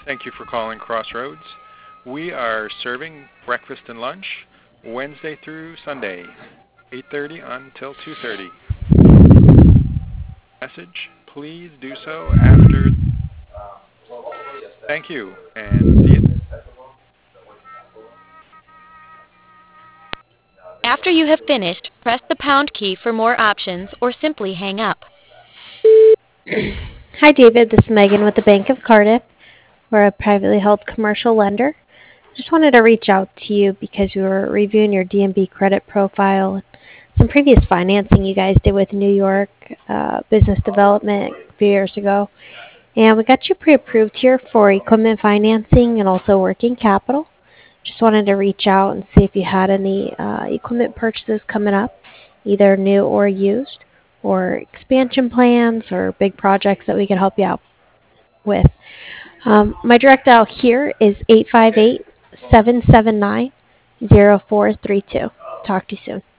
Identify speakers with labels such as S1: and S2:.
S1: Thank you for calling Crossroads. We are serving breakfast and lunch Wednesday through Sunday, 8:30 until 2:30. Message, please do so after. Thank you, and see you.
S2: After you have finished, press the pound key for more options or simply hang up.
S3: Hi, David. This is Megan with the Bank of Cardiff. We're a privately held commercial lender. Just wanted to reach out to you because we were reviewing your DNB credit profile, some previous financing you guys did with New York Business Development a few years ago. And we got you pre-approved here for equipment financing and also working capital. Just wanted to reach out and see if you had any equipment purchases coming up, either new or used, or expansion plans or big projects that we could help you out with. My direct dial here is 858-779-0432. Talk to you soon.